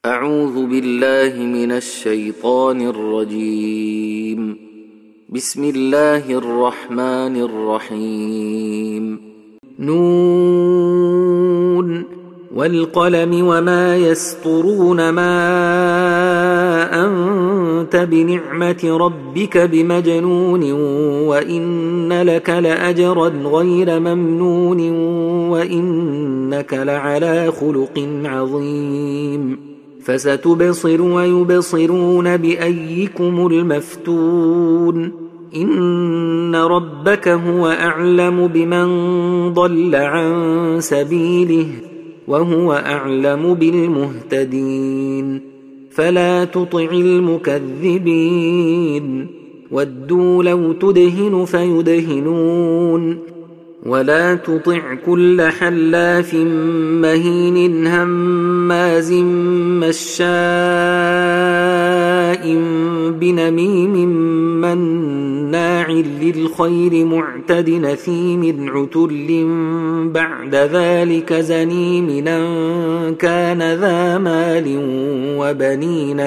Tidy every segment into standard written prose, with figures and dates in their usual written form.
أعوذ بالله من الشيطان الرجيم. بسم الله الرحمن الرحيم. نون والقلم وما يسطرون، ما أنت بنعمة ربك بمجنون، وإن لك لأجرا غير ممنون، وإنك لعلى خلق عظيم. فستبصر ويبصرون بأيكم المفتون. إن ربك هو أعلم بمن ضل عن سبيله وهو أعلم بالمهتدين. فلا تطع المكذبين، ودوا لو تدهن فيدهنون. ولا تطع كل حلاف مهين هماز مشاء بنميم مناع للخير معتد نثيم عتل بعد ذلك زنيم كان ذا مال وبنين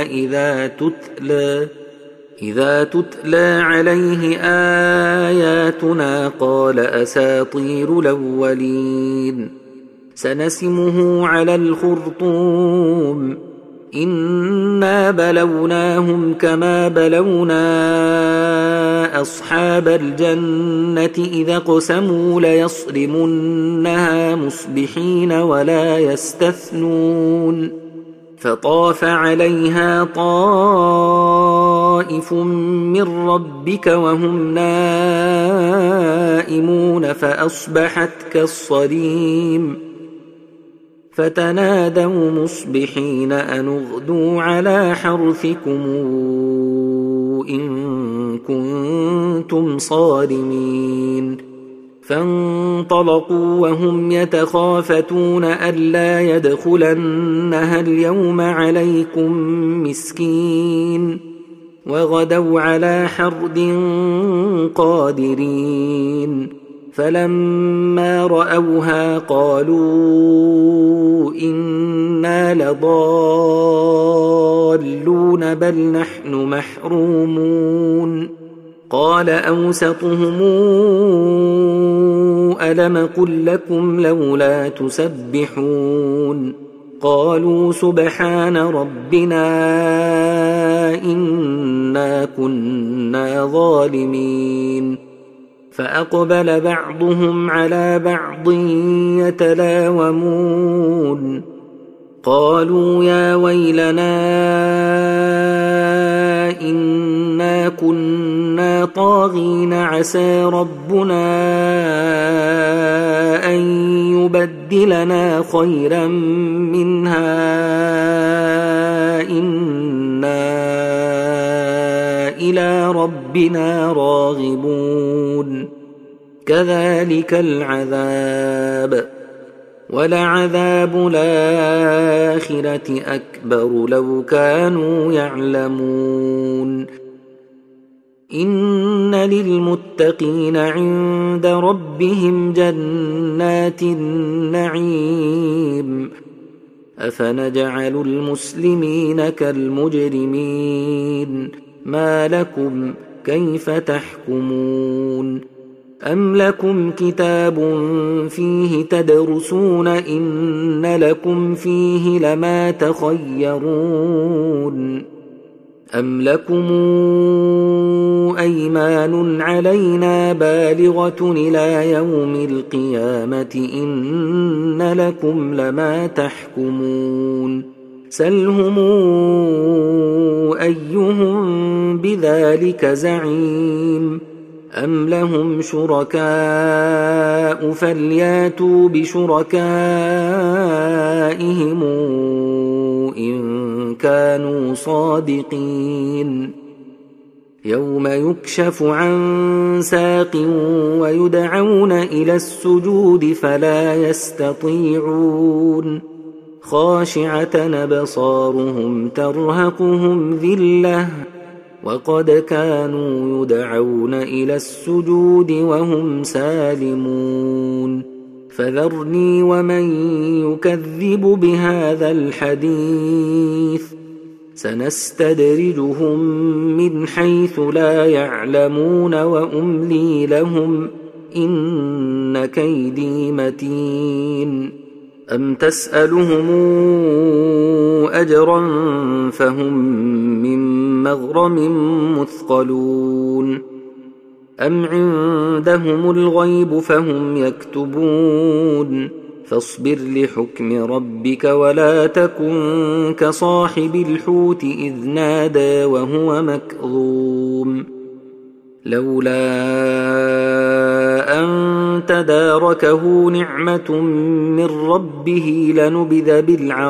إذا تتلى عليه آياتنا قال أساطير الأولين. سنسمه على الخرطوم. إنا بلوناهم كما بلونا أصحاب الجنة إذا اقسموا ليصرمنها مصبحين ولا يستثنون. فطاف عليها طائف من ربك وهم نائمون فأصبحت كالصريم. فتنادوا مصبحين أن اغدوا على حرثكم إن كنتم صارمين. فانطلقوا وهم يتخافتون ألا يدخلنها اليوم عليكم مسكين. وغدوا على حرد قادرين. فلما رأوها قالوا إنا لضالون بل نحن محرومون. قال أوسطهم ألم قل لكم لولا تسبحون. قالوا سبحان ربنا إنا كنا ظالمين. فأقبل بعضهم على بعض يتلاومون. قالوا يا ويلنا إنا كنا طاغين عسى ربنا أن يبدلنا خيرا منها إنا إلى ربنا راغبون. كذلك العذاب ولعذاب الآخرة أكبر لو كانوا يعلمون. إن للمتقين عند ربهم جنات النعيم. أفنجعل المسلمين كالمجرمين ما لكم كيف تحكمون. أم لكم كتاب فيه تدرسون إن لكم فيه لما تخيرون. أم لكم أيمان علينا بالغة إلى يوم القيامة إن لكم لما تحكمون. سلهم أيهم بذلك زعيم. أم لهم شركاء فلياتوا بشركائهم إن كانوا صادقين. يوم يكشف عن ساق ويدعون إلى السجود فلا يستطيعون. خاشعة أبصارهم ترهقهم ذلة وقد كانوا يدعون إلى السجود وهم سالمون. فذرني ومن يكذب بهذا الحديث سنستدرجهم من حيث لا يعلمون وأملي لهم إن كيدي متين أم تسألهم أجرا فهم من مغرم مثقلون أم عندهم الغيب فهم يكتبون فاصبر لحكم ربك ولا تكن كصاحب الحوت إذ نادى وهو مكظوم لولا أن تداركه نعمة من ربه لنبذ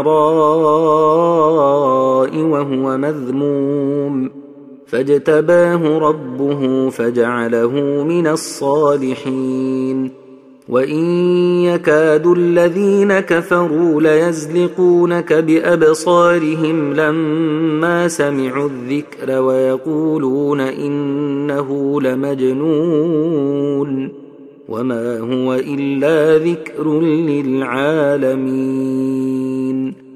بالعراء وهو مذموم فاجتباه ربه فجعله من الصالحين وإن يكاد الذين كفروا ليزلقونك بأبصارهم لما سمعوا الذكر ويقولون إنه لمجنون وما هو إلا ذكر للعالمين